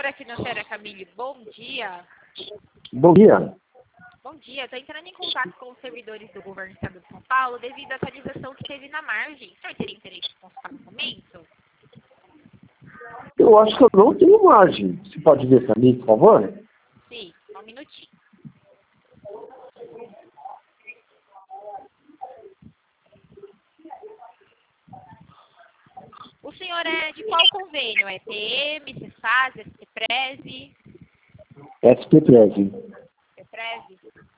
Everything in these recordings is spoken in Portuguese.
Corretora Financeira Camille, bom dia. Bom dia. Bom dia, estou entrando em contato com os servidores do governo do estado de São Paulo devido à atualização que teve na margem. O senhor teria interesse em consultar no momento? Eu acho que eu não tenho margem. Você pode ver para mim, por favor? Sim, só um minutinho. O senhor é de qual convênio? É PM, Cefaz, SPPREV? SP13. SPPREV?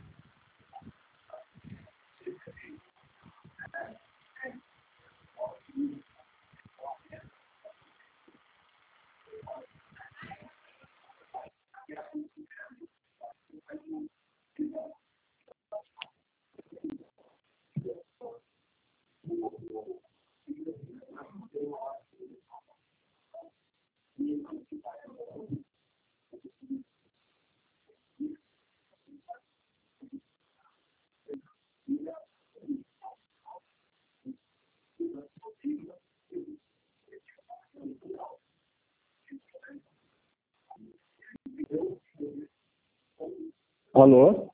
Alô?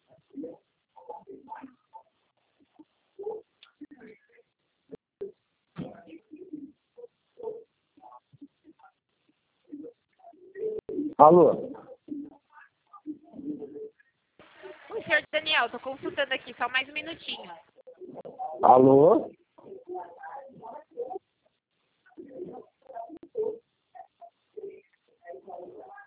Alô? Oi, senhor Daniel, estou consultando aqui, só mais um minutinho. Alô?